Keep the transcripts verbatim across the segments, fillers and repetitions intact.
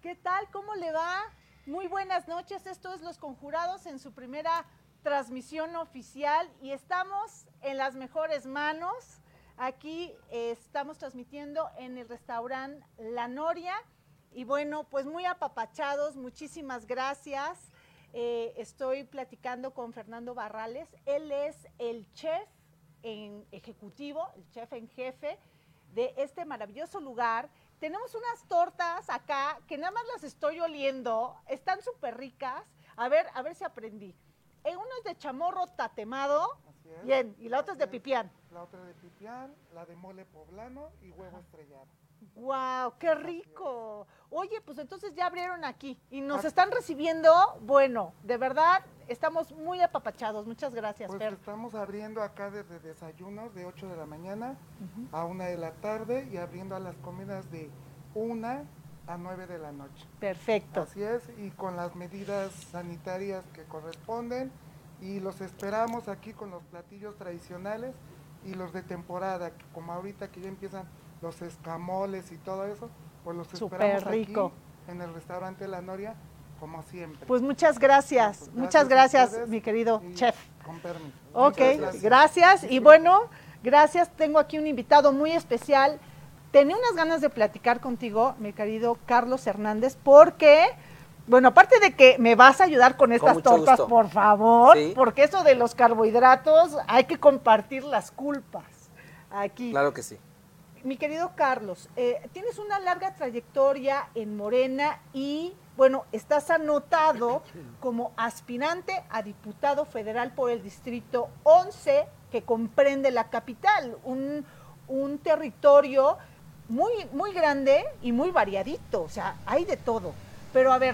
¿Qué tal? ¿Cómo le va? Muy buenas noches. Esto es Los Conjurados en su primera transmisión oficial y estamos en las mejores manos. Aquí eh, estamos transmitiendo en el restaurante La Noria y bueno, pues muy apapachados. Muchísimas gracias. Eh, estoy platicando con Fernando Barrales. Él es el chef en ejecutivo, el chef en jefe de este maravilloso lugar. Tenemos unas tortas acá que nada más las estoy oliendo, están súper ricas. A ver, a ver si aprendí. Eh, uno es de chamorro tatemado, Así es, bien, y la otra es de es. pipián. La otra de pipián, la de mole poblano y huevo Ajá. estrellado. ¡Guau! ¡Qué rico! Oye, pues entonces ya abrieron aquí y nos Así están recibiendo, bueno, de verdad, estamos muy apapachados. Muchas gracias, Pues Fer. estamos abriendo acá desde desayunos de ocho de la mañana uh-huh. a una de la tarde y abriendo a las comidas de una a nueve de la noche. Perfecto. Así es, y con las medidas sanitarias que corresponden y los esperamos aquí con los platillos tradicionales y los de temporada, que como ahorita que ya empiezan los escamoles y todo eso, pues los Súper esperamos rico. Aquí en el restaurante La Noria, como siempre. Pues muchas gracias, pues muchas gracias, gracias mi querido chef. Con permiso. Ok, gracias. gracias. Y bueno, gracias, tengo aquí un invitado muy especial. Tenía unas ganas de platicar contigo, mi querido Carlos Hernández, porque, bueno, aparte de que me vas a ayudar con estas con tortas, gusto. Por favor, ¿Sí? Porque eso de los carbohidratos hay que compartir las culpas aquí. Claro que sí. Mi querido Carlos, eh, tienes una larga trayectoria en Morena y, bueno, estás anotado como aspirante a diputado federal por el Distrito once, que comprende la capital, un, un territorio muy, muy grande y muy variadito, o sea, hay de todo. Pero a ver,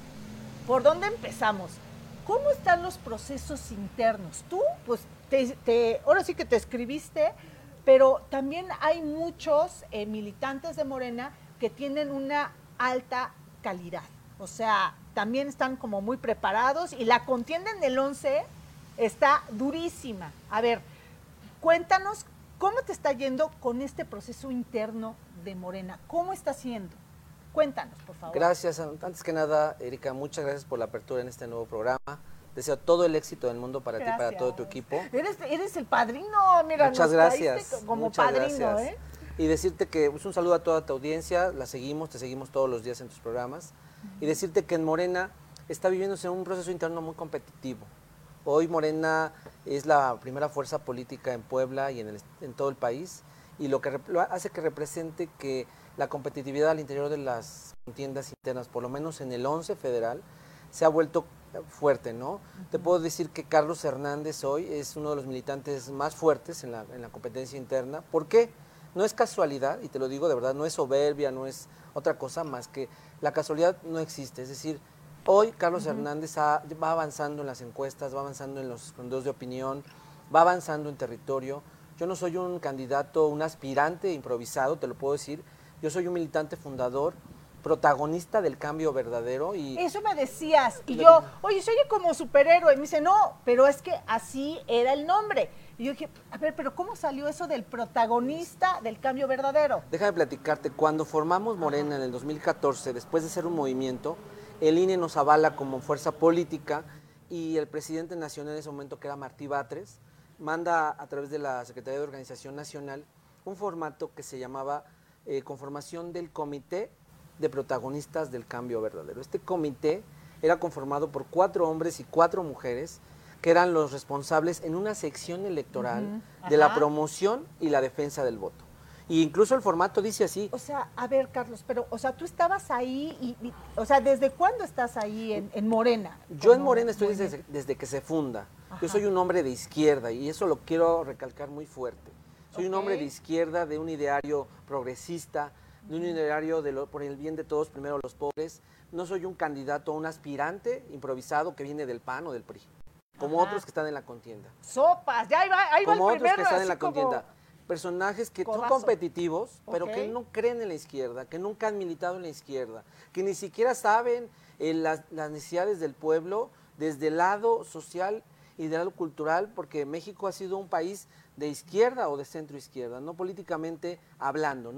¿por dónde empezamos? ¿Cómo están los procesos internos? Tú, pues, te, te, ahora sí que te escribiste, pero también hay muchos eh, militantes de Morena que tienen una alta calidad, o sea, también están como muy preparados y la contienda en el once está durísima. A ver, cuéntanos cómo te está yendo con este proceso interno de Morena, ¿cómo está siendo? Cuéntanos, por favor. Gracias, antes que nada, Erika, muchas gracias por la apertura en este nuevo programa. Deseo todo el éxito del mundo para gracias. ti, para todo tu equipo. Eres, eres el padrino, mira, muchas gracias. Como muchas padrino, gracias. ¿eh? Y decirte que pues, un saludo a toda tu audiencia, la seguimos, te seguimos todos los días en tus programas. Uh-huh. Y decirte que en Morena está viviéndose un proceso interno muy competitivo. Hoy Morena es la primera fuerza política en Puebla y en, el, en todo el país, y lo que lo hace que represente que la competitividad al interior de las contiendas internas, por lo menos en el once federal, se ha vuelto fuerte, ¿no? Uh-huh. Te puedo decir que Carlos Hernández hoy es uno de los militantes más fuertes en la, en la competencia interna. ¿Por qué? No es casualidad, y te lo digo de verdad, no es soberbia, no es otra cosa más que la casualidad no existe. Es decir, hoy Carlos uh-huh. Hernández ha, va avanzando en las encuestas, va avanzando en los sondeos de opinión, va avanzando en territorio. Yo no soy un candidato, un aspirante improvisado, te lo puedo decir. Yo soy un militante fundador, protagonista del cambio verdadero. Y eso me decías, y yo, oye, soy como superhéroe, y me dice, no, pero es que así era el nombre. Y yo dije, a ver, pero ¿cómo salió eso del protagonista del cambio verdadero? Déjame platicarte, cuando formamos Morena en el dos mil catorce, después de ser un movimiento, el I N E nos avala como fuerza política y el presidente nacional en ese momento, que era Martí Batres, manda a través de la Secretaría de Organización Nacional un formato que se llamaba eh, conformación del Comité de Protagonistas del Cambio Verdadero. Este comité era conformado por cuatro hombres y cuatro mujeres que eran los responsables en una sección electoral uh-huh. de la promoción y la defensa del voto. Y incluso el formato dice así. O sea, a ver, Carlos, pero, o sea, tú estabas ahí, y, y o sea, ¿desde cuándo estás ahí en, en Morena? Yo en Morena estoy desde, desde que se funda. Ajá. Yo soy un hombre de izquierda y eso lo quiero recalcar muy fuerte. Soy okay. un hombre de izquierda, de un ideario progresista, de un ideario de lo, por el bien de todos, primero los pobres. No soy un candidato, un aspirante improvisado que viene del P A N o del P R I, como Ajá. otros que están en la contienda. Sopas, ya ahí va, ahí como va el otros primero, que están en la como... contienda. Personajes que Codazo. son competitivos, okay. pero que no creen en la izquierda, que nunca han militado en la izquierda, que ni siquiera saben eh, las, las necesidades del pueblo desde el lado social y del lado cultural, porque México ha sido un país de izquierda o de centro izquierda, no políticamente hablando, ¿no?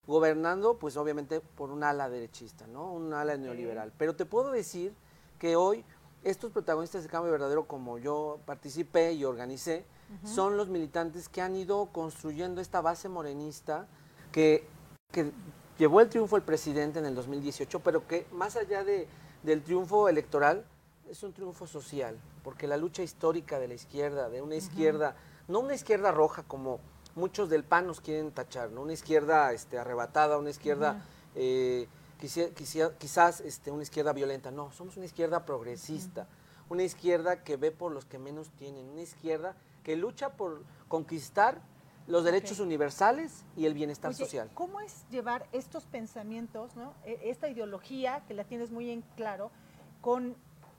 gobernando pues obviamente por un ala derechista, ¿no? Un ala neoliberal. Pero te puedo decir que hoy estos protagonistas de Cambio Verdadero, como yo participé y organicé, uh-huh. son los militantes que han ido construyendo esta base morenista que, que llevó el triunfo el presidente en el dos mil dieciocho, pero que más allá de, del triunfo electoral, es un triunfo social, porque la lucha histórica de la izquierda, de una izquierda, uh-huh. no una izquierda roja como muchos del P A N nos quieren tachar, ¿no? Una izquierda este, arrebatada, una izquierda... Uh-huh. eh, Quisiera, quisiera, quizás este, una izquierda violenta, no, somos una izquierda progresista, uh-huh. una izquierda que ve por los que menos tienen, una izquierda que lucha por conquistar los derechos okay. universales y el bienestar Oye, social. ¿cómo es llevar estos pensamientos, ¿no? esta ideología, que la tienes muy en claro, con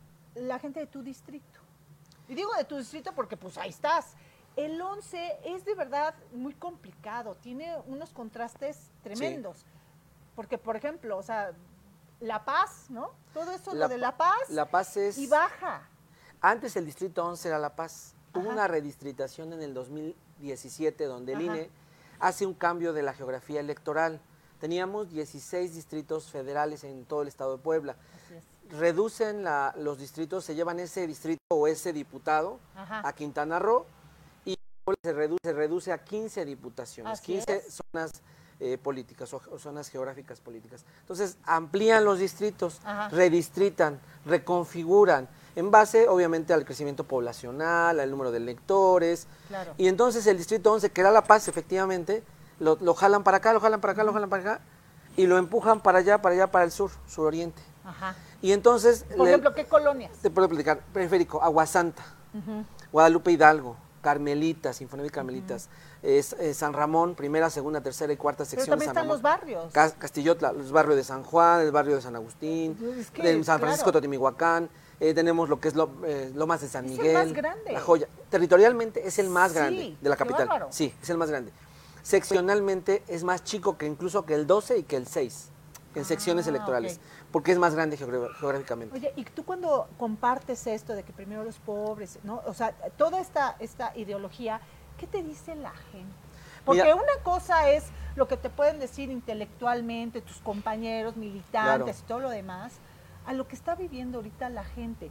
la gente de tu distrito? Y digo de tu distrito porque pues ahí estás. El once es de verdad muy complicado, tiene unos contrastes tremendos. Sí. Porque, por ejemplo, o sea, La Paz, ¿no? Todo eso, la, lo de La Paz, La Paz es... y baja. Antes el distrito once era La Paz. Hubo una redistritación en el dos mil diecisiete donde Ajá. el I N E hace un cambio de la geografía electoral. Teníamos dieciséis distritos federales en todo el estado de Puebla. Así es. Reducen la, los distritos, se llevan ese distrito o ese diputado Ajá. a Quintana Roo y se reduce, se reduce a quince diputaciones, Así quince es. zonas Eh, políticas o, o zonas geográficas políticas. Entonces, amplían los distritos, Ajá. redistritan, reconfiguran, en base, obviamente, al crecimiento poblacional, al número de electores. Claro. Y entonces el distrito once, que era La Paz, efectivamente, lo, lo jalan para acá, lo jalan para acá, uh-huh. lo jalan para acá, y lo empujan para allá, para allá, para el sur, suroriente. Ajá. Y entonces... Por le, ejemplo, ¿qué colonias? Te puedo platicar. Periférico, Aguasanta, uh-huh. Guadalupe Hidalgo, Carmelitas, Infonavit Carmelitas, uh-huh. es, es San Ramón, primera, segunda, tercera y cuarta sección. Pero también San están Ramón. los barrios. Cas Castillotla, los barrios de San Juan, el barrio de San Agustín, es que, de San Francisco, claro. Totimihuacán, eh, tenemos lo que es lo, eh, Lomas de San es Miguel. Es el más grande. La Joya. Territorialmente es el más sí, grande de la capital. Bárbaro. Sí, es el más grande. Seccionalmente es más chico que incluso que el doce y que el seis, en ah, secciones electorales. Okay. Porque es más grande geográficamente. Oye, y tú cuando compartes esto de que primero los pobres, ¿no? O sea, toda esta, esta ideología, ¿qué te dice la gente? Porque Mira, una cosa es lo que te pueden decir intelectualmente tus compañeros, militantes claro. y todo lo demás, a lo que está viviendo ahorita la gente.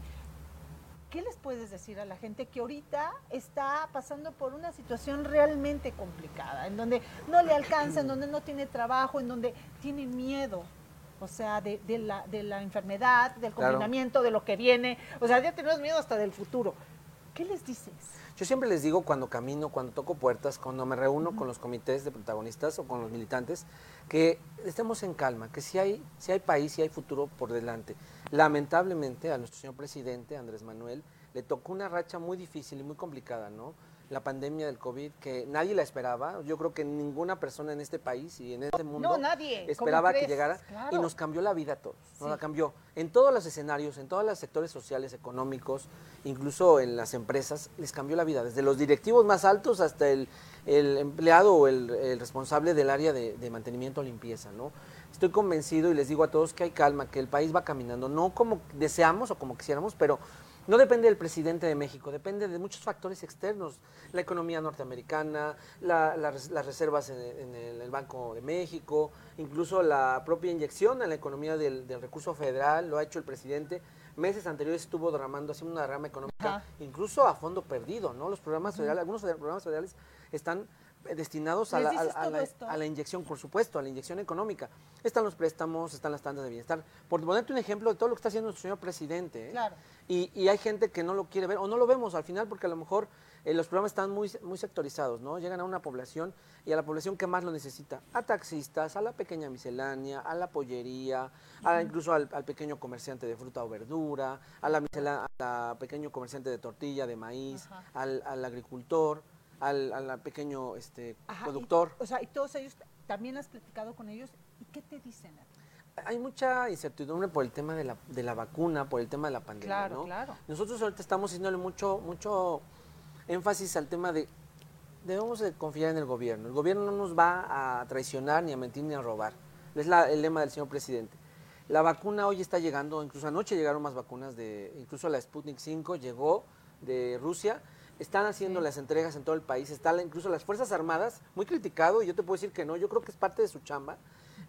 ¿Qué les puedes decir a la gente que ahorita está pasando por una situación realmente complicada, en donde no le alcanza, en donde no tiene trabajo, en donde tiene miedo? O sea, de, de, la, de la enfermedad, del confinamiento, claro. de lo que viene. O sea, ya tenemos miedo hasta del futuro. ¿Qué les dices? Yo siempre les digo cuando camino, cuando toco puertas, cuando me reúno uh-huh. con los comités de protagonistas o con los militantes, que estemos en calma, que si hay, si hay país, si hay futuro por delante. Lamentablemente a nuestro señor presidente, Andrés Manuel, le tocó una racha muy difícil y muy complicada, ¿no? La pandemia del COVID, que nadie la esperaba. Yo creo que ninguna persona en este país y en este mundo no, nadie. esperaba que llegara claro. y nos cambió la vida a todos. Sí. Nos la cambió en todos los escenarios, en todos los sectores sociales, económicos, incluso en las empresas, les cambió la vida. Desde los directivos más altos hasta el, el empleado o el, el responsable del área de, de mantenimiento o limpieza, ¿no? Estoy convencido y les digo a todos que hay calma, que el país va caminando, no como deseamos o como quisiéramos, pero no depende del presidente de México, depende de muchos factores externos, la economía norteamericana, la, la, las reservas en, en el Banco de México, incluso la propia inyección en la economía del, del recurso federal, lo ha hecho el presidente. Meses anteriores estuvo derramando, haciendo una derrama económica, Ajá. incluso a fondo perdido, ¿no? Los programas federales, uh-huh. algunos programas federales están destinados a la, a, a, la, a la inyección, por supuesto, a la inyección económica. Están los préstamos, están las tandas de bienestar. Por ponerte un ejemplo de todo lo que está haciendo nuestro señor presidente. ¿eh? Claro. Y, y hay gente que no lo quiere ver, o no lo vemos al final, porque a lo mejor eh, los programas están muy, muy sectorizados, ¿no? Llegan a una población y a la población que más lo necesita. A taxistas, a la pequeña miscelánea, a la pollería, uh-huh. a, incluso al, al pequeño comerciante de fruta o verdura, a la, miscelánea, a la pequeño comerciante de tortilla, de maíz, uh-huh. al, al agricultor. Al, al pequeño este, Ajá, productor. Y, o sea, y todos ellos, ¿también has platicado con ellos? ¿Y qué te dicen? Hay mucha incertidumbre por el tema de la, de la vacuna, por el tema de la pandemia, claro, ¿no? Claro. Nosotros ahorita estamos haciéndole mucho, mucho énfasis al tema de debemos de confiar en el gobierno. El gobierno no nos va a traicionar, ni a mentir, ni a robar. Es la, el lema del señor presidente. La vacuna hoy está llegando, incluso anoche llegaron más vacunas, de incluso la Sputnik cinco llegó de Rusia. Están haciendo sí. las entregas en todo el país, están incluso las Fuerzas Armadas, muy criticado, y yo te puedo decir que no, yo creo que es parte de su chamba,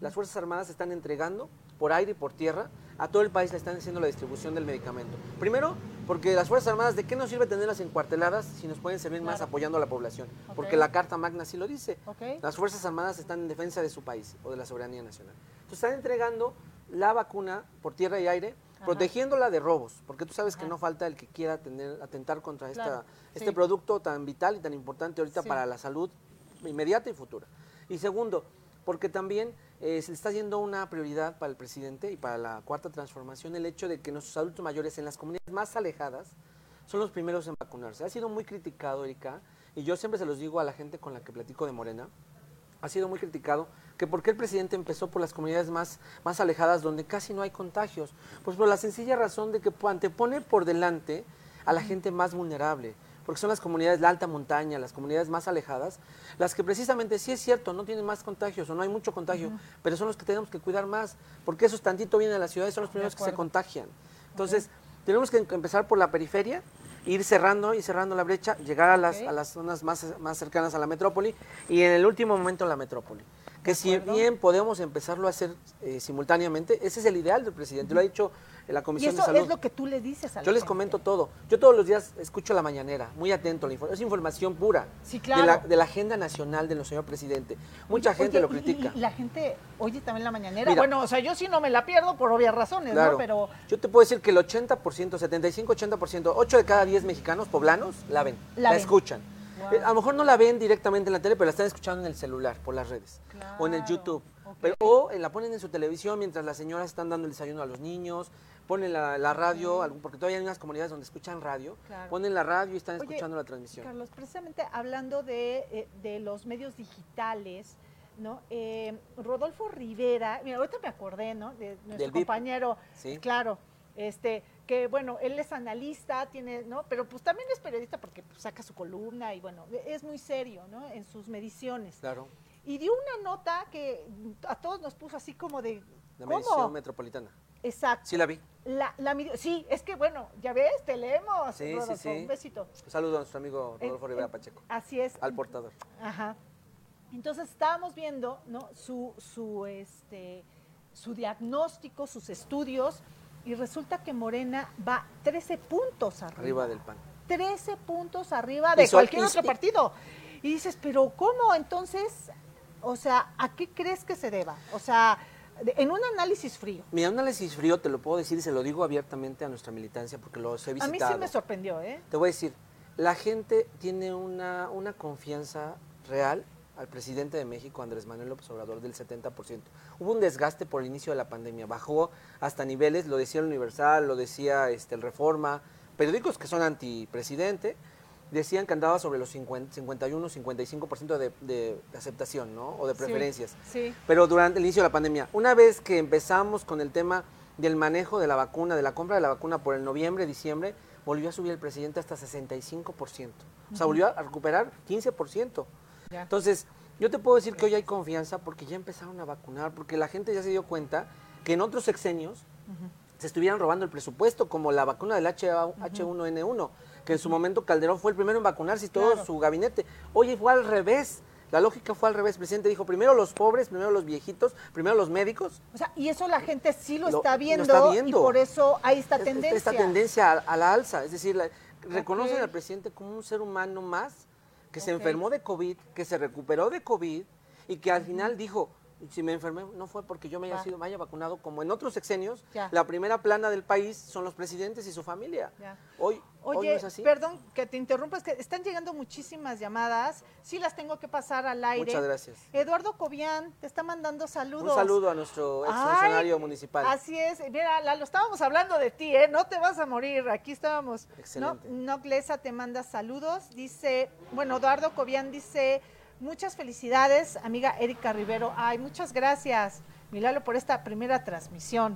las Fuerzas Armadas están entregando por aire y por tierra a todo el país, le están haciendo la distribución del medicamento. Primero, porque las Fuerzas Armadas, ¿de qué nos sirve tenerlas encuarteladas si nos pueden servir claro. más apoyando a la población? Okay. Porque la Carta Magna sí lo dice. Okay. Las Fuerzas Armadas están en defensa de su país o de la soberanía nacional. Entonces están entregando la vacuna por tierra y aire, ajá. protegiéndola de robos, porque tú sabes ajá. que no falta el que quiera tener, atentar contra claro. esta, este sí. producto tan vital y tan importante ahorita sí. para la salud inmediata y futura. Y segundo, porque también eh, se está haciendo una prioridad para el presidente y para la Cuarta Transformación el hecho de que nuestros adultos mayores en las comunidades más alejadas son los primeros en vacunarse. Ha sido muy criticado, Erika, y yo siempre se los digo a la gente con la que platico de Morena, ha sido muy criticado que por qué el presidente empezó por las comunidades más, más alejadas donde casi no hay contagios. Pues por la sencilla razón de que antepone por delante a la gente más vulnerable, porque son las comunidades, la alta montaña, las comunidades más alejadas, las que precisamente, sí es cierto, no tienen más contagios o no hay mucho contagio, uh-huh. pero son los que tenemos que cuidar más, porque esos tantito vienen a las ciudades, son los primeros que se contagian. Entonces, okay. tenemos que empezar por la periferia, ir cerrando y cerrando la brecha, llegar a las, okay. a las zonas más, más cercanas a la metrópoli y en el último momento la metrópoli. Que si bien podemos empezarlo a hacer eh, simultáneamente, ese es el ideal del presidente, uh-huh. lo ha dicho la Comisión de Salud. Y eso es lo que tú le dices a la Yo les gente. comento todo. Yo todos los días escucho la mañanera, muy atento, la infor- es información pura sí, claro. de, la, de la agenda nacional del señor presidente. Mucha oye, gente oye, lo critica. Y, y la gente oye también la mañanera. Mira, bueno, o sea, yo sí no me la pierdo por obvias razones, claro, ¿no? Pero yo te puedo decir que el ochenta por ciento, setenta y cinco, ochenta por ciento, ocho de cada diez mexicanos poblanos la ven, la, la ven. escuchan. Wow. Eh, a lo mejor no la ven directamente en la tele, pero la están escuchando en el celular, por las redes, claro. o en el YouTube. Okay. Pero, o eh, la ponen en su televisión mientras las señoras están dando el desayuno a los niños, ponen la, la radio, sí. porque todavía hay unas comunidades donde escuchan radio, claro. ponen la radio y están Oye, escuchando la transmisión. Carlos, precisamente hablando de, eh, de los medios digitales, ¿no? Eh, Rodolfo Rivera, mira, ahorita me acordé, ¿no? De nuestro Del compañero, sí. claro, este, que bueno, él es analista, tiene, ¿no? Pero pues también es periodista porque pues, saca su columna y bueno, es muy serio, ¿no? En sus mediciones. Claro. Y dio una nota que a todos nos puso así como de, la ¿cómo? medición metropolitana. Exacto. Sí la vi. La, la, sí, es que bueno, ya ves, te leemos, sí, Rodolfo, sí, sí. un besito. Un saludo a nuestro amigo Rodolfo en, Rivera en, Pacheco. Así es. Al portador. Ajá. Entonces estábamos viendo, ¿no? Su, su, este, su diagnóstico, sus estudios, y resulta que Morena va trece puntos arriba. Arriba del P A N. trece puntos arriba de cualquier otro partido. Y dices, pero ¿cómo? Entonces, o sea, ¿a qué crees que se deba? O sea, en un análisis frío. Mira, un análisis frío te lo puedo decir y se lo digo abiertamente a nuestra militancia porque los he visitado. A mí sí me sorprendió, ¿eh? Te voy a decir, la gente tiene una, una confianza real al presidente de México, Andrés Manuel López Obrador, del setenta por ciento. Hubo un desgaste por el inicio de la pandemia, bajó hasta niveles, lo decía el Universal, lo decía este, el Reforma, periódicos que son antipresidente, decían que andaba sobre los cincuenta, cincuenta y uno, cincuenta y cinco por ciento de, de, de aceptación, ¿no? O de preferencias. Sí, sí. Pero durante el inicio de la pandemia, una vez que empezamos con el tema del manejo de la vacuna, de la compra de la vacuna por el noviembre, diciembre, volvió a subir el presidente hasta sesenta y cinco por ciento. O sea, volvió a recuperar quince por ciento. Ya. Entonces, yo te puedo decir que hoy hay confianza porque ya empezaron a vacunar, porque la gente ya se dio cuenta que en otros sexenios uh-huh. se estuvieran robando el presupuesto, como la vacuna del H uno N uno, que en su momento Calderón fue el primero en vacunarse y todo claro. su gabinete. Oye, fue al revés. La lógica fue al revés. El presidente dijo, primero los pobres, primero los viejitos, primero los médicos. O sea, y eso la gente sí lo, lo, está, viendo, lo está viendo y por eso hay esta es, tendencia. Esta tendencia a, a la alza. Es decir, la, okay. reconocen al presidente como un ser humano más que okay. se enfermó de COVID, que se recuperó de COVID y que al final dijo, si me enfermé no fue porque yo me haya, sido, me haya vacunado, como en otros sexenios, ya. la primera plana del país son los presidentes y su familia. Ya. Hoy, Oye, hoy no es así. Perdón que te interrumpa, es que están llegando muchísimas llamadas, sí las tengo que pasar al aire. Muchas gracias. Eduardo Cobian te está mandando saludos. Un saludo a nuestro ex funcionario municipal. Así es, mira, Lalo, estábamos hablando de ti, ¿eh? No te vas a morir, aquí estábamos. Excelente. No, Noglesa te manda saludos, dice, bueno, Eduardo Cobian dice... Muchas felicidades, amiga Erika Rivero. Ay, muchas gracias, Milalo, por esta primera transmisión.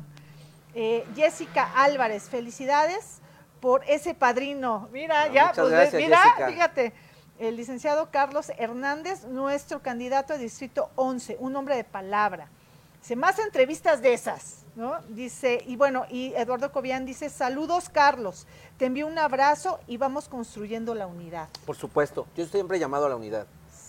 Eh, Jessica Álvarez, felicidades por ese padrino. Mira, no, ya, pues gracias, mira, Jessica. Fíjate, el licenciado Carlos Hernández, nuestro candidato a Distrito once, un hombre de palabra. Dice, más entrevistas de esas, ¿no? Dice, y bueno, y Eduardo Cobian dice, saludos, Carlos, te envío un abrazo y vamos construyendo la unidad. Por supuesto, yo siempre he llamado a la unidad.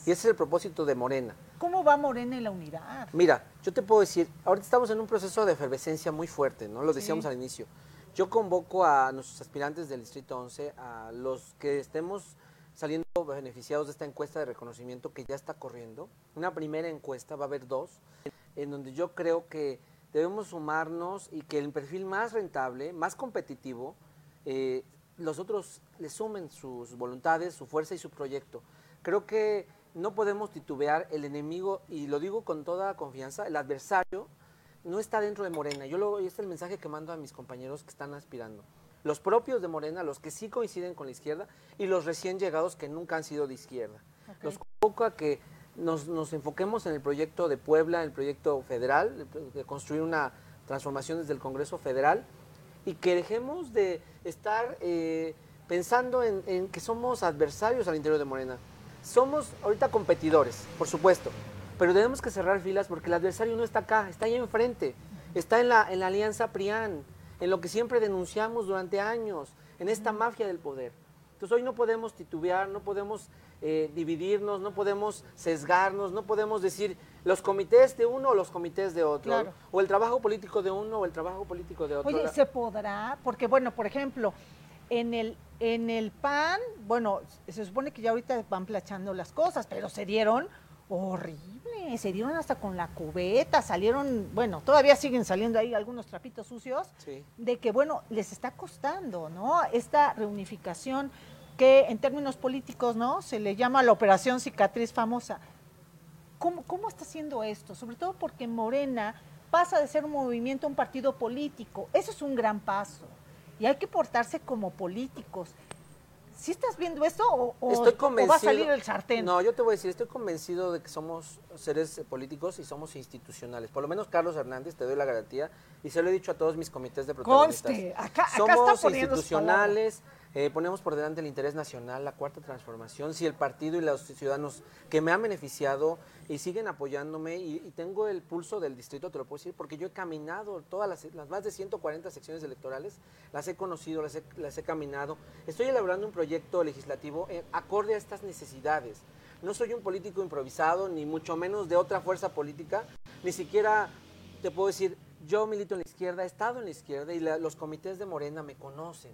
Y ese es el propósito de Morena. ¿Cómo va Morena en la unidad? Mira, yo te puedo decir, ahorita estamos en un proceso de efervescencia muy fuerte, ¿no? Lo decíamos Sí. al inicio. Yo convoco a nuestros aspirantes del Distrito once, a los que estemos saliendo beneficiados de esta encuesta de reconocimiento que ya está corriendo. Una primera encuesta, va a haber dos, en donde yo creo que debemos sumarnos y que el perfil más rentable, más competitivo, eh, los otros le sumen sus voluntades, su fuerza y su proyecto. Creo que no podemos titubear, el enemigo, y lo digo con toda confianza, el adversario no está dentro de Morena. Yo lo, este es el mensaje que mando a mis compañeros que están aspirando. Los propios de Morena, los que sí coinciden con la izquierda, y los recién llegados que nunca han sido de izquierda. Okay. Los convoco a que nos, nos enfoquemos en el proyecto de Puebla, en el proyecto federal, de construir una transformación desde el Congreso Federal, y que dejemos de estar eh, pensando en, en que somos adversarios al interior de Morena. Somos ahorita competidores, por supuesto, pero tenemos que cerrar filas porque el adversario no está acá, está ahí enfrente, está en la, en la alianza PRIAN, en lo que siempre denunciamos durante años, en esta mafia del poder. Entonces hoy no podemos titubear, no podemos eh, dividirnos, no podemos sesgarnos, no podemos decir los comités de uno o los comités de otro, claro. o el trabajo político de uno o el trabajo político de otro. Oye, ¿se podrá? Porque bueno, por ejemplo, en el, en el P A N, bueno, se supone que ya ahorita van plachando las cosas, pero se dieron horrible, se dieron hasta con la cubeta, salieron, bueno, todavía siguen saliendo ahí algunos trapitos sucios, sí. de que, bueno, les está costando, ¿no? Esta reunificación que en términos políticos, ¿no? Se le llama la operación cicatriz famosa. ¿Cómo, cómo está haciendo esto? Sobre todo porque Morena pasa de ser un movimiento a un partido político. Eso es un gran paso. Y hay que portarse como políticos. ¿Sí estás viendo esto o, o, estoy convencido, o va a salir el sartén? No, yo te voy a decir, estoy convencido de que somos seres políticos y somos institucionales. Por lo menos Carlos Hernández, te doy la garantía, y se lo he dicho a todos mis comités de protagonistas. Conste, acá, acá somos está institucionales, eh, ponemos por delante el interés nacional, la cuarta transformación. Si el partido y los ciudadanos que me han beneficiado y siguen apoyándome, y, y tengo el pulso del distrito, te lo puedo decir, porque yo he caminado todas las, las más de ciento cuarenta secciones electorales, las he conocido, las he, las he caminado. Estoy elaborando un proyecto legislativo eh, acorde a estas necesidades. No soy un político improvisado, ni mucho menos de otra fuerza política, ni siquiera te puedo decir, yo milito en la izquierda, he estado en la izquierda y la, los comités de Morena me conocen.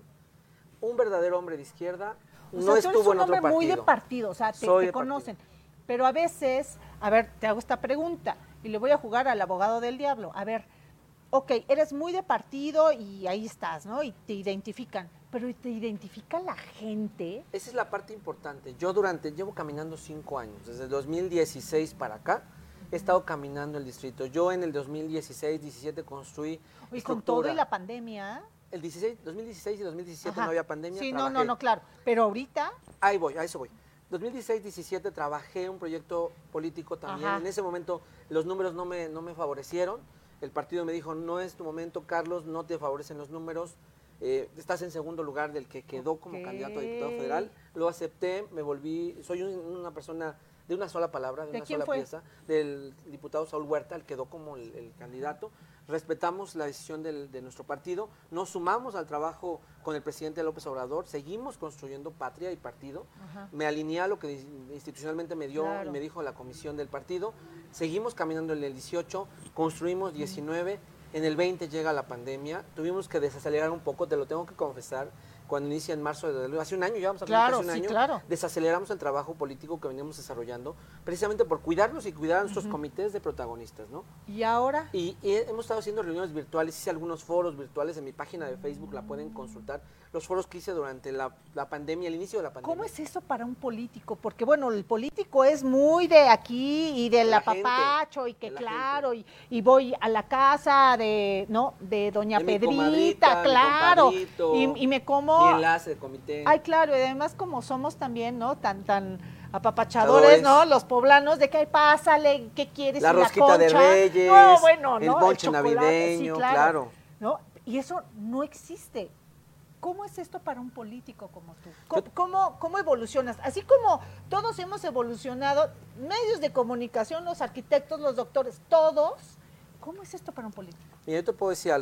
Un verdadero hombre de izquierda o no sea, estuvo en otro partido. Tú eres un hombre muy de partido, o sea, te, te conocen. Partido. Pero a veces, a ver, te hago esta pregunta y le voy a jugar al abogado del diablo. A ver, ok, eres muy de partido y ahí estás, ¿no? Y te identifican. Pero ¿te identifica la gente? Esa es la parte importante. Yo durante, llevo caminando cinco años, desde el dos mil dieciséis para acá, he estado caminando el distrito. Yo en el dos mil dieciséis, diecisiete construí Y con todo y la pandemia. El dieciséis, dos mil dieciséis y dos mil diecisiete Ajá. no había pandemia. Sí, trabajé. no, no, no, claro. Pero ahorita. Ahí voy, a eso voy. dos mil dieciséis diecisiete trabajé un proyecto político también. Ajá. En ese momento los números no me, no me favorecieron. El partido me dijo, no es tu momento, Carlos, no te favorecen los números. Eh, estás en segundo lugar del que quedó okay. como candidato a diputado federal. Lo acepté, me volví, soy un, una persona de una sola palabra, de, ¿De una sola fue? pieza, del diputado Saúl Huerta, el quedó como el, el candidato. Respetamos la decisión del, de nuestro partido, nos sumamos al trabajo con el presidente López Obrador, seguimos construyendo patria y partido. Ajá. Me alineé a lo que institucionalmente me dio claro. y me dijo la comisión del partido, seguimos caminando en el dieciocho, construimos diecinueve, en el veinte llega la pandemia, tuvimos que desacelerar un poco, te lo tengo que confesar, cuando inicia en marzo de hace un año, ya vamos a claro, casi un sí, año, claro. desaceleramos el trabajo político que veníamos desarrollando, precisamente por cuidarnos y cuidar a nuestros uh-huh. comités de protagonistas, ¿no? ¿Y ahora? Y, y hemos estado haciendo reuniones virtuales, hice algunos foros virtuales en mi página de Facebook, la pueden consultar, los foros que hice durante la, la pandemia, el inicio de la pandemia. ¿Cómo es eso para un político? Porque bueno, el político es muy de aquí y del apapacho y que claro, y, y voy a la casa de, ¿no? De doña de Pedrita, claro, y, y me como... Mi enlace de comité. Ay, claro, y además como somos también, ¿no? Tan, tan apapachadores, ¿no? Los poblanos, de que ay, pásale, ¿qué quieres? La y rosquita la de Reyes, no, bueno, el ¿no? bonche el navideño, sí, claro. claro. ¿No? Y eso no existe. ¿Cómo es esto para un político como tú? ¿Cómo, cómo, cómo evolucionas? Así como todos hemos evolucionado, medios de comunicación, los arquitectos, los doctores, todos, ¿cómo es esto para un político? Mira, yo te puedo decir algo.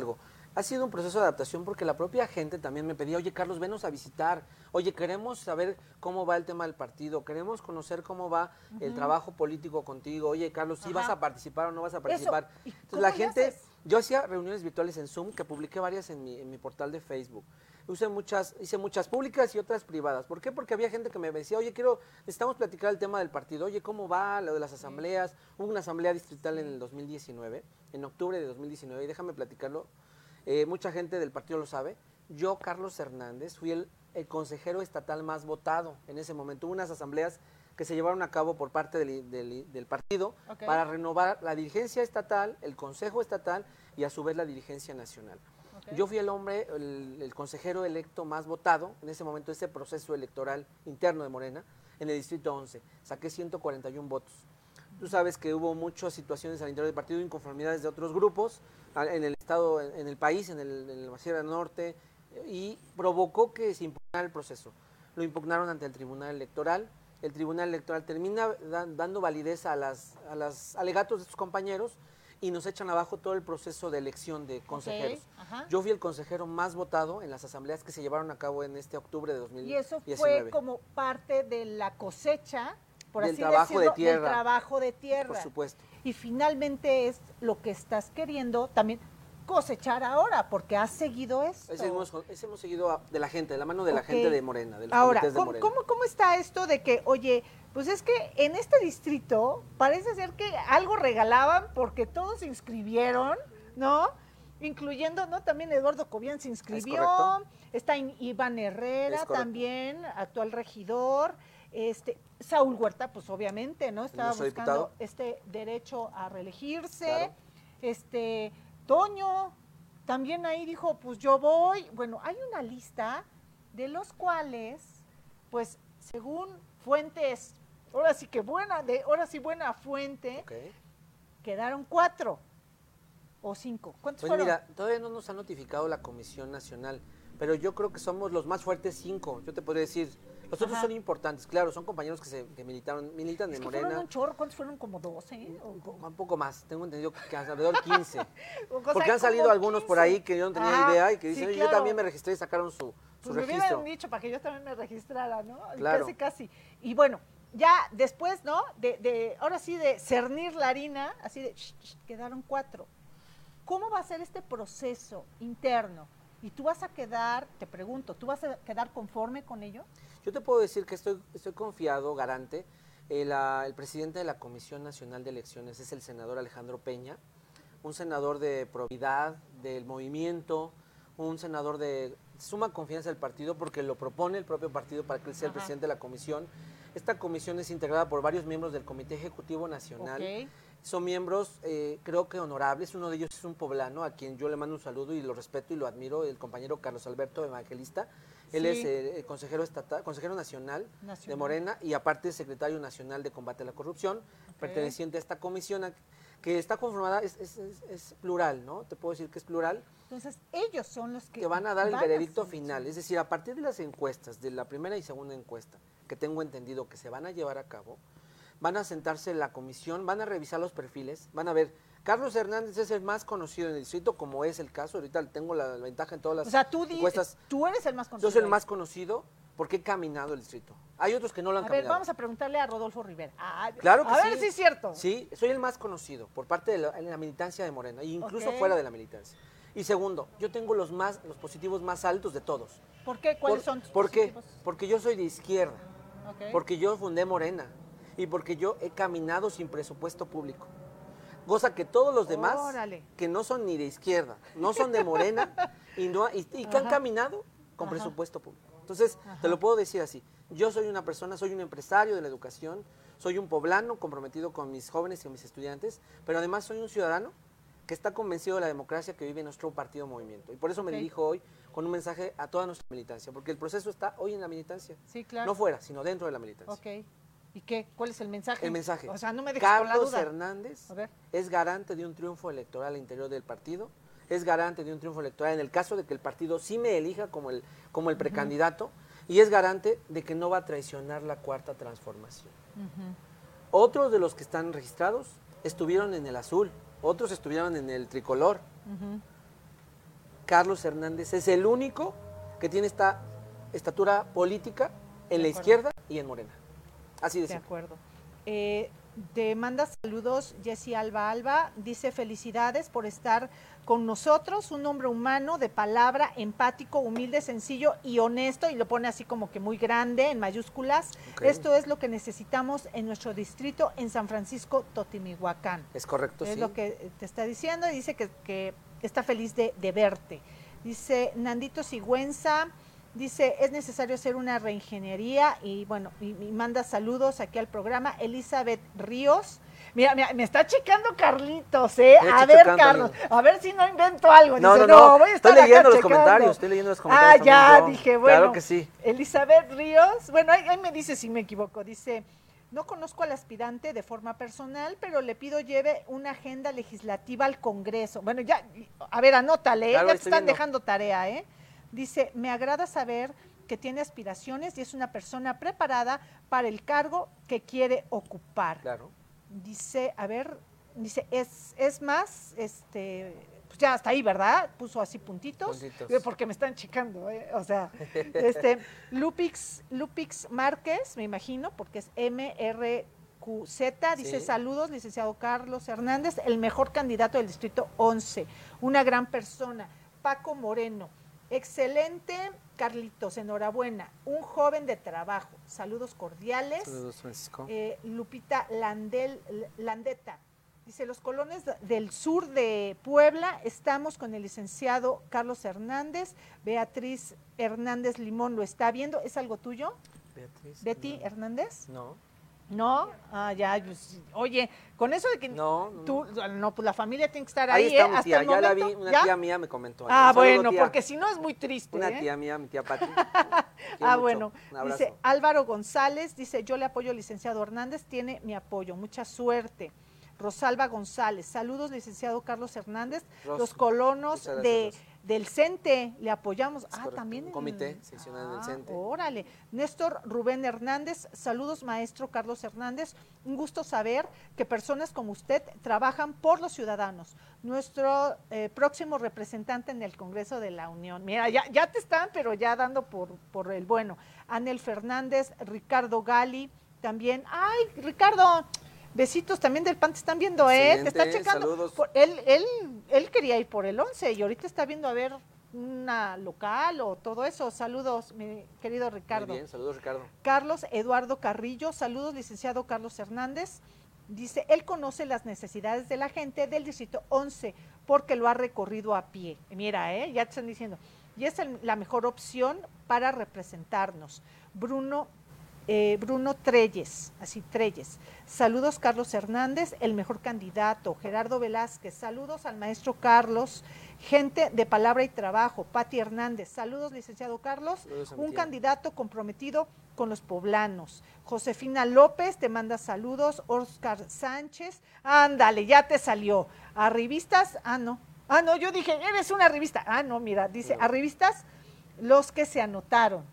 Ha sido un proceso de adaptación porque la propia gente también me pedía, oye Carlos, venos a visitar, oye, queremos saber cómo va el tema del partido, queremos conocer cómo va uh-huh. el trabajo político contigo, oye Carlos, ¿sí Ajá. vas a participar o no vas a participar? Entonces la gente, haces? yo hacía reuniones virtuales en Zoom, que publiqué varias en mi, en mi portal de Facebook. Hice muchas, hice muchas públicas y otras privadas. ¿Por qué? Porque había gente que me decía, oye, quiero, necesitamos platicar el tema del partido, oye, ¿cómo va lo de las asambleas? Hubo una asamblea distrital en el dos mil diecinueve, en octubre de dos mil diecinueve, y déjame platicarlo. Eh, mucha gente del partido lo sabe. Yo, Carlos Hernández, fui el, el consejero estatal más votado en ese momento. Hubo unas asambleas que se llevaron a cabo por parte del, del, del partido okay. para renovar la dirigencia estatal, el consejo estatal y a su vez la dirigencia nacional. Okay. Yo fui el hombre, el, el consejero electo más votado en ese momento, ese proceso electoral interno de Morena, en el distrito once. Saqué ciento cuarenta y uno votos. Tú sabes que hubo muchas situaciones al interior del partido, inconformidades de otros grupos, en el estado, en el país, en el, en la Sierra Norte, y provocó que se impugnara el proceso. Lo impugnaron ante el Tribunal Electoral. El Tribunal Electoral termina da, dando validez a las, a las alegatos de sus compañeros y nos echan abajo todo el proceso de elección de consejeros. Okay. Yo fui el consejero más votado en las asambleas que se llevaron a cabo en este octubre de dos mil diecinueve. Y eso fue como parte de la cosecha, por del así trabajo decirlo, de tierra. del trabajo de tierra. Por supuesto. Y finalmente es lo que estás queriendo también cosechar ahora, porque has seguido esto. Ese hemos, ese hemos seguido a, de la gente, de la mano de la okay. gente de Morena, de los ahora, comités de ¿cómo, Morena. ¿cómo, ¿cómo está esto de que, oye, pues es que en este distrito parece ser que algo regalaban porque todos se inscribieron, ¿no? Incluyendo, ¿no? También Eduardo Cobian se inscribió, está Iván Herrera también, actual regidor, este Saúl Huerta, pues obviamente, ¿no? Estaba buscando diputado. este derecho a reelegirse, claro. este Toño también ahí dijo, pues yo voy. Bueno, hay una lista de los cuales, pues según fuentes, ahora sí que buena, de ahora sí buena fuente, okay. quedaron cuatro o cinco. ¿Cuántos pues fueron? Mira, todavía no nos ha notificado la Comisión Nacional, pero yo creo que somos los más fuertes cinco, yo te podría decir. Los otros Ajá. son importantes, claro, son compañeros que se que militaron, militan es de que Morena. Fueron un chorro, ¿cuántos fueron? ¿Como doce? Un, un poco más, tengo entendido que alrededor de quince. Porque han salido algunos quince por ahí que yo no tenía Ajá, idea y que dicen, sí, claro. yo también me registré y sacaron su, su pues registro. Me hubieran dicho para que yo también me registrara, ¿no? Claro. Casi, casi. Y bueno, ya después, ¿no? De, de ahora sí, de cernir la harina, así de, sh, sh, quedaron cuatro. ¿Cómo va a ser este proceso interno? Y tú vas a quedar, te pregunto, ¿tú vas a quedar conforme con ello? Yo te puedo decir que estoy, estoy confiado, garante. Eh, la, el presidente de la Comisión Nacional de Elecciones es el senador Alejandro Peña, un senador de probidad, del movimiento, un senador de suma confianza del partido porque lo propone el propio partido para que él sea Ajá. el presidente de la comisión. Esta comisión es integrada por varios miembros del Comité Ejecutivo Nacional. Okay. Son miembros, eh, creo que honorables. Uno de ellos es un poblano, a quien yo le mando un saludo y lo respeto y lo admiro, el compañero Carlos Alberto Evangelista. Él sí. es eh, el consejero estatal, consejero nacional, nacional de Morena y aparte es secretario nacional de combate a la corrupción, okay. perteneciente a esta comisión que está conformada, es, es, es, es plural, ¿no? Te puedo decir que es plural. Entonces, ellos son los que, que van a dar el veredicto final. Es decir, a partir de las encuestas, de la primera y segunda encuesta, que tengo entendido que se van a llevar a cabo, van a sentarse en la comisión, van a revisar los perfiles, van a ver, Carlos Hernández es el más conocido en el distrito, como es el caso, ahorita tengo la, la ventaja en todas las o sea, tú encuestas. Tú eres el más conocido. Yo soy el más conocido porque he caminado el distrito. Hay otros que no lo han a caminado. A ver, vamos a preguntarle a Rodolfo Rivera. Ah, claro que a sí. A ver si es cierto. Sí, soy el más conocido por parte de la, en la militancia de Morena, e incluso okay. fuera de la militancia. Y segundo, yo tengo los más los positivos más altos de todos. ¿Por qué? ¿Cuáles por, son tus ¿por positivos? Qué? Porque yo soy de izquierda, okay. porque yo fundé Morena y porque yo he caminado sin presupuesto público. Cosa que todos los demás, Órale. que no son ni de izquierda, no son de Morena y, no, y, y que han caminado con Ajá. presupuesto público. Entonces, Ajá. te lo puedo decir así, yo soy una persona, soy un empresario de la educación, soy un poblano comprometido con mis jóvenes y con mis estudiantes, pero además soy un ciudadano que está convencido de la democracia que vive en nuestro partido movimiento. Y por eso me okay. dirijo hoy con un mensaje a toda nuestra militancia, porque el proceso está hoy en la militancia. Sí, claro. No fuera, sino dentro de la militancia. Ok. ¿Y qué? ¿Cuál es el mensaje? El mensaje. O sea, no me dejes con la Carlos duda. Hernández es garante de un triunfo electoral al interior del partido, es garante de un triunfo electoral en el caso de que el partido sí me elija como el, como el precandidato, uh-huh. y es garante de que no va a traicionar la cuarta transformación. Uh-huh. Otros de los que están registrados estuvieron en el azul, otros estuvieron en el tricolor. Uh-huh. Carlos Hernández es el único que tiene esta estatura política en la izquierda y en Morena. Así de De simple. acuerdo. Eh, te manda saludos Jessy Alba Alba, dice felicidades por estar con nosotros, un hombre humano de palabra, empático, humilde, sencillo y honesto, y lo pone así como que muy grande, en mayúsculas. Okay. Esto es lo que necesitamos en nuestro distrito, en San Francisco, Totimihuacán. Es correcto, Es sí. lo que te está diciendo, y dice que, que está feliz de, de verte. Dice Nandito Sigüenza, dice, es necesario hacer una reingeniería, y bueno, y, y manda saludos aquí al programa. Elizabeth Ríos, mira, mira, me está checando Carlitos, ¿eh? Me A estoy ver, checando, Carlos, amigo. a ver si no invento algo. No, Dice, no, no, voy a estar estoy leyendo acá los checando. comentarios, estoy leyendo los Ah, comentarios. ya, también yo. dije, bueno. Claro que sí. Elizabeth Ríos, bueno, ahí, ahí me dice si me equivoco, dice, no conozco al aspirante de forma personal, pero le pido lleve una agenda legislativa al Congreso. Bueno, ya, a ver, anótale, ¿eh? Claro, Ya te estoy están viendo. dejando tarea, ¿eh? Dice, me agrada saber que tiene aspiraciones y es una persona preparada para el cargo que quiere ocupar. Claro. Dice, a ver, dice, es, es más, este, pues ya hasta ahí, ¿verdad? Puso así puntitos, Puntitos. eh, porque me están checando, ¿eh? O sea, este, Lupix, Lupix Márquez, me imagino, porque es M R Q Z, dice, Sí. saludos, licenciado Carlos Hernández, el mejor candidato del distrito once, una gran persona. Paco Moreno, excelente, Carlitos, enhorabuena, un joven de trabajo, saludos cordiales. Saludos, Francisco. Eh, Lupita Landel, Landeta, dice, los colones del sur de Puebla, estamos con el licenciado Carlos Hernández. Beatriz Hernández Limón lo está viendo, ¿es algo tuyo? Beatriz. Betty no. Hernández. No. No, ah, ya, pues, oye, con eso de que No, no, tú, no, pues la familia tiene que estar Ahí ahí, está ¿eh? mi Hasta tía, el ya la vi, momento, una ¿ya? tía mía me comentó. Ah, Un saludo, bueno, tía. porque si no es muy triste. Una ¿eh? tía mía, mi tía Pati. Ah, bueno, Un abrazo. dice Álvaro González, dice, yo le apoyo al licenciado Hernández, tiene mi apoyo, mucha suerte. Rosalba González, saludos licenciado Carlos Hernández, Ros, los colonos muchas gracias, de, Ros. del CENTE, le apoyamos. Es Ah, correcto, también. un en- comité seccional del Ah, CENTE. Órale. Néstor Rubén Hernández, saludos maestro Carlos Hernández, un gusto saber que personas como usted trabajan por los ciudadanos. Nuestro eh, próximo representante en el Congreso de la Unión. Mira, ya, ya te están, pero ya dando por, por el bueno. Anel Fernández, Ricardo Gali, también. Ay, Ricardo, besitos también del P A N, te están viendo, ¿eh? Te está Excelente, checando. saludos. Por- él, él, él quería ir por el once y ahorita está viendo a ver una local o todo eso. Saludos, mi querido Ricardo. Muy bien, saludos, Ricardo. Carlos Eduardo Carrillo, saludos, licenciado Carlos Hernández. Dice, él conoce las necesidades de la gente del distrito once porque lo ha recorrido a pie. Mira, ¿eh? Ya te están diciendo. Y es el- la mejor opción para representarnos. Bruno, eh, Bruno Treyes, así Treyes. Saludos, Carlos Hernández, el mejor candidato. Gerardo Velázquez, saludos al maestro Carlos. Gente de palabra y trabajo, Pati Hernández, saludos, licenciado Carlos, Saludos a mi un tía. candidato comprometido con los poblanos. Josefina López te manda saludos, Oscar Sánchez, ándale, ya te salió. Arribistas, ah, no, ah, no, yo dije, eres una revista, ah, no, mira, dice, No. arribistas, los que se anotaron.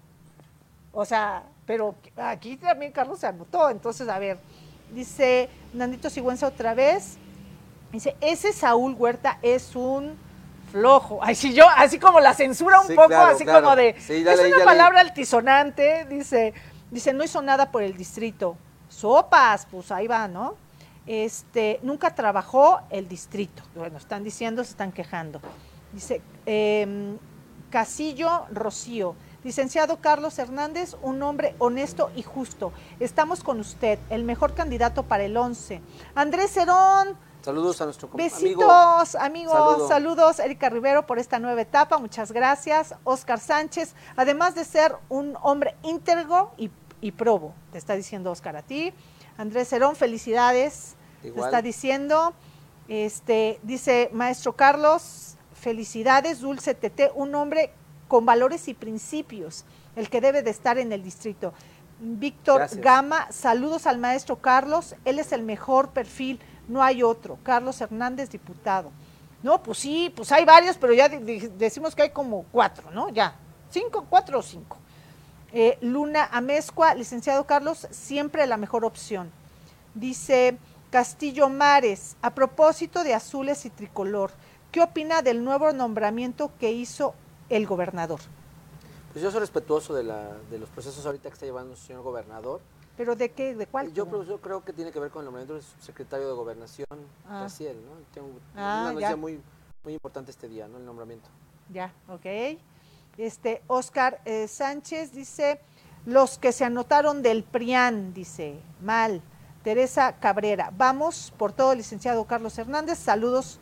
O sea, pero aquí también Carlos se anotó, entonces, a ver, dice Nandito Sigüenza otra vez, dice, ese Saúl Huerta es un flojo. Ay, sí, yo, así como la censura un Sí, poco, claro, así claro. como de, Sí, ya es leí, una ya palabra altisonante, dice, dice, no hizo nada por el distrito. Sopas, pues ahí va, ¿no? Este, nunca trabajó el distrito. Bueno, están diciendo, se están quejando. Dice, eh, Casillo Rocío, licenciado Carlos Hernández, un hombre honesto y justo. Estamos con usted, el mejor candidato para el once. Andrés Cerón, Saludos a nuestro com- amigo. besitos, amigos, Saludo. saludos, Erika Rivero por esta nueva etapa, muchas gracias. Oscar Sánchez, además de ser un hombre íntegro y, y probo, te está diciendo Oscar a ti. Andrés Cerón, felicidades, te Igual. está diciendo. Este, dice maestro Carlos, felicidades, Dulce Tete, un hombre con valores y principios, el que debe de estar en el distrito. Víctor Gracias. Gama, saludos al maestro Carlos, él es el mejor perfil, no hay otro. Carlos Hernández, diputado. No, pues sí, pues hay varios, pero ya de- de- decimos que hay como cuatro, ¿no? Ya, cinco, cuatro o cinco. Eh, Luna Amezcua, licenciado Carlos, siempre la mejor opción. Dice Castillo Mares, a propósito de azules y tricolor, ¿qué opina del nuevo nombramiento que hizo el gobernador? Pues yo soy respetuoso de, la, de los procesos ahorita que está llevando el señor gobernador. ¿Pero de qué? ¿De cuál? Yo, yo creo que tiene que ver con el nombramiento del secretario de Gobernación, ah. Raciel, ¿no? Tengo ah, una noticia ya. muy, muy importante este día, ¿no? El nombramiento. Ya, ok. Este, Oscar eh, Sánchez dice, los que se anotaron del PRIAN, dice, mal. Teresa Cabrera, vamos por todo, licenciado Carlos Hernández, saludos,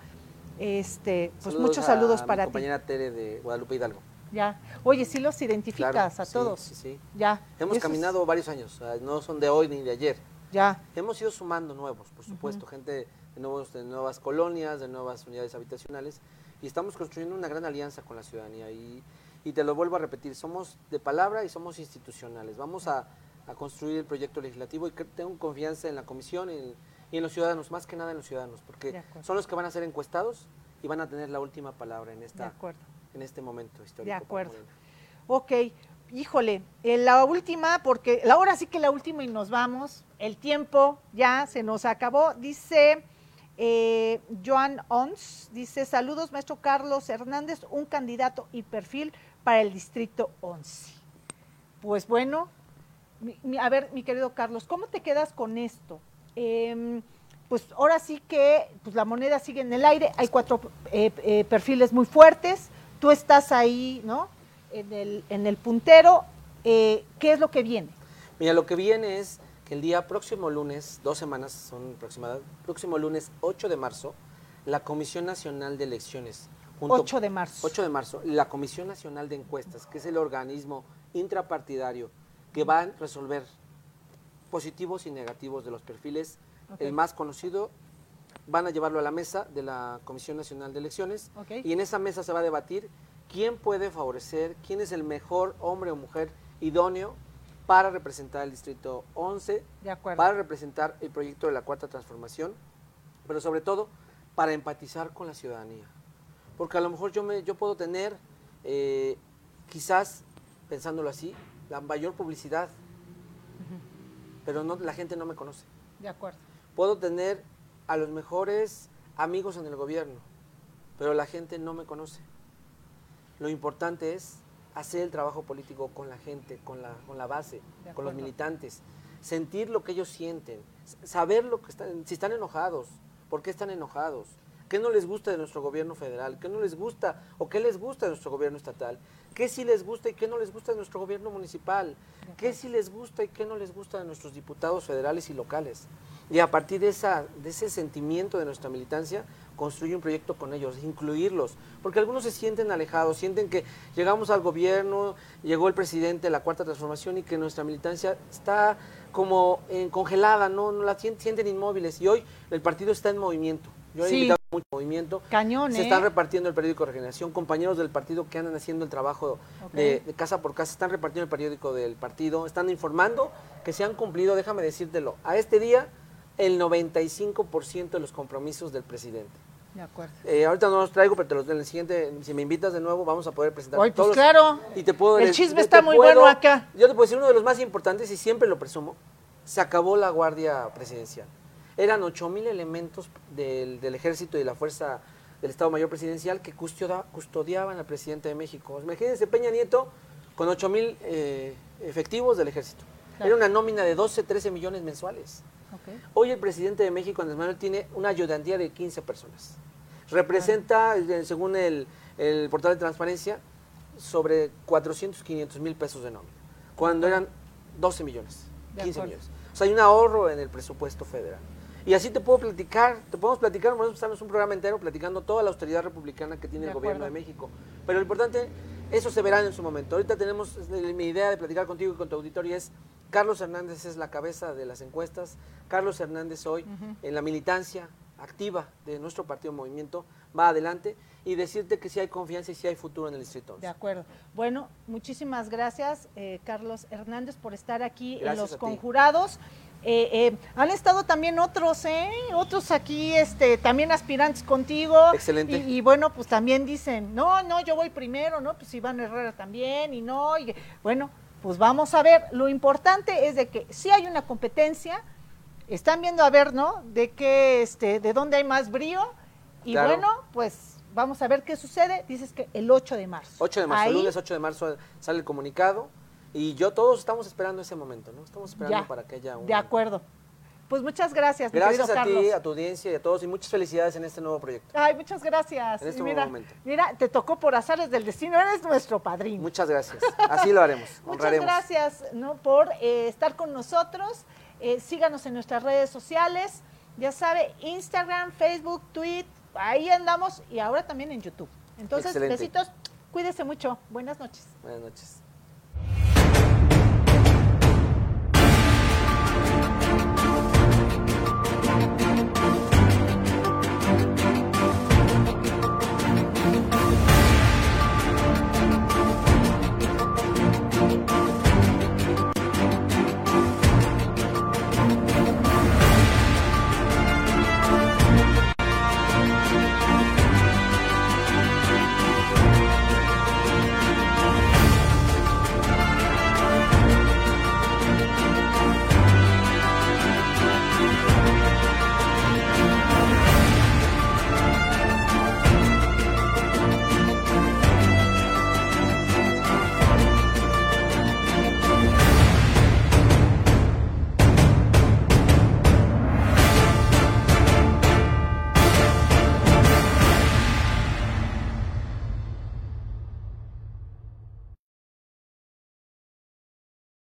este, pues saludos muchos saludos a para mi ti. compañera Tere de Guadalupe Hidalgo. Ya, oye, sí los identificas Claro, a sí, todos. Sí, sí. Ya. Hemos caminado es... varios años, no son de hoy ni de ayer. Ya. Hemos ido sumando nuevos, por supuesto, uh-huh. gente de, nuevos, de nuevas colonias, de nuevas unidades habitacionales, y estamos construyendo una gran alianza con la ciudadanía. Y, y te lo vuelvo a repetir, somos de palabra y somos institucionales. Vamos a, a construir el proyecto legislativo y que tengo confianza en la comisión y en, y en los ciudadanos, más que nada en los ciudadanos, porque son los que van a ser encuestados y van a tener la última palabra en esta, en este momento histórico. De acuerdo. Ok, híjole, eh, la última, porque la hora sí que la última y nos vamos, el tiempo ya se nos acabó, dice eh, Joan Ons, dice, saludos maestro Carlos Hernández, un candidato y perfil para el distrito once. Pues bueno, mi, mi, a ver mi querido Carlos, ¿cómo te quedas con esto? Eh, pues ahora sí que pues la moneda sigue en el aire, hay cuatro eh, eh, perfiles muy fuertes, tú estás ahí, ¿no? En el, en el puntero, eh, ¿qué es lo que viene? Mira, lo que viene es que el día próximo lunes, dos semanas son aproximadas, próximo lunes ocho de marzo, la Comisión Nacional de Elecciones. Junto, ocho de marzo. ocho de marzo, la Comisión Nacional de Encuestas, que es el organismo intrapartidario que va a resolver positivos y negativos de los perfiles. Okay. El más conocido, van a llevarlo a la mesa de la Comisión Nacional de Elecciones, okay. y en esa mesa se va a debatir quién puede favorecer, quién es el mejor hombre o mujer idóneo para representar el Distrito once, de acuerdo. Para representar el proyecto de la Cuarta Transformación, pero sobre todo para empatizar con la ciudadanía. Porque a lo mejor yo, me, yo puedo tener, eh, quizás, pensándolo así, la mayor publicidad, uh-huh. pero no, la gente no me conoce. De acuerdo. Puedo tener a los mejores amigos en el gobierno, pero la gente no me conoce. Lo importante es hacer el trabajo político con la gente, con la, con la base, con los militantes, sentir lo que ellos sienten, saber lo que están, si están enojados, por qué están enojados, qué no les gusta de nuestro gobierno federal, qué no les gusta o qué les gusta de nuestro gobierno estatal, qué sí les gusta y qué no les gusta de nuestro gobierno municipal, qué sí les gusta y qué no les gusta de nuestros diputados federales y locales. Y a partir de, esa, de ese sentimiento de nuestra militancia, construir un proyecto con ellos, incluirlos, porque algunos se sienten alejados, sienten que llegamos al gobierno, llegó el presidente de la Cuarta Transformación y que nuestra militancia está como eh, congelada, no, no la sienten, sienten inmóviles, y hoy el partido está en movimiento. Yo he sí. invitado mucho movimiento. Cañón, Se ¿eh? están repartiendo el periódico de Regeneración, compañeros del partido que andan haciendo el trabajo okay. de, de casa por casa, están repartiendo el periódico del partido, están informando que se han cumplido, déjame decírtelo, a este día el noventa y cinco por ciento de los compromisos del presidente. De acuerdo. Eh, ahorita no los traigo, pero te los, en el siguiente, si me invitas de nuevo, vamos a poder presentar Oye, todos. Pues claro, y te puedo, el les, chisme te, está te muy puedo, bueno acá. Yo te puedo decir, uno de los más importantes, y siempre lo presumo, se acabó la Guardia Presidencial. Eran ocho mil elementos del, del Ejército y de la Fuerza del Estado Mayor Presidencial que custodia, custodiaban al presidente de México. Imagínense Peña Nieto con ocho mil eh, efectivos del Ejército. Claro. Era una nómina de doce, trece millones mensuales. Okay. Hoy el presidente de México, Andrés Manuel, tiene una ayudantía de quince personas. Representa, ah. según el, el portal de transparencia, sobre cuatrocientos, quinientos mil pesos de nómina, cuando eran doce millones, quince millones. O sea, hay un ahorro en el presupuesto federal. Y así te puedo platicar, te podemos platicar, podemos estarnos un programa entero platicando toda la austeridad republicana que tiene el gobierno de México. Pero lo importante, eso se verá en su momento. Ahorita tenemos, mi idea de platicar contigo y con tu auditorio es, Carlos Hernández es la cabeza de las encuestas, Carlos Hernández hoy uh-huh. en la militancia activa de nuestro partido Movimiento va adelante, y decirte que sí hay confianza y sí hay futuro en el Distrito once. De acuerdo. Bueno, muchísimas gracias, eh, Carlos Hernández, por estar aquí gracias en Los Conjurados. Eh, eh, han estado también otros, ¿eh? Otros aquí, este, también aspirantes contigo. Excelente. Y, y bueno, pues también dicen, no, no, yo voy primero, ¿no? Pues Iván Herrera también, y no, y bueno, pues vamos a ver. Lo importante es de que sí hay una competencia, están viendo a ver, ¿no? De qué, este, de dónde hay más brío, y claro. bueno, pues vamos a ver qué sucede. Dices que el ocho de marzo. ocho de marzo, Ahí, el lunes ocho de marzo sale el comunicado y yo todos estamos esperando ese momento, ¿no? Estamos esperando ya, para que haya un... de acuerdo. Pues muchas gracias, mi Gracias querido a Carlos. ti, a tu audiencia y a todos y muchas felicidades en este nuevo proyecto. Ay, muchas gracias. En este Y mira, nuevo momento. mira, te tocó por azares del destino, eres nuestro padrino. Muchas gracias. Así lo haremos. Muchas Honraremos. gracias, ¿no? por eh, estar con nosotros. Eh, síganos en nuestras redes sociales. Ya sabe, Instagram, Facebook, Twitter, ahí andamos y ahora también en YouTube. Entonces, Excelente. besitos, cuídese mucho. Buenas noches. Buenas noches.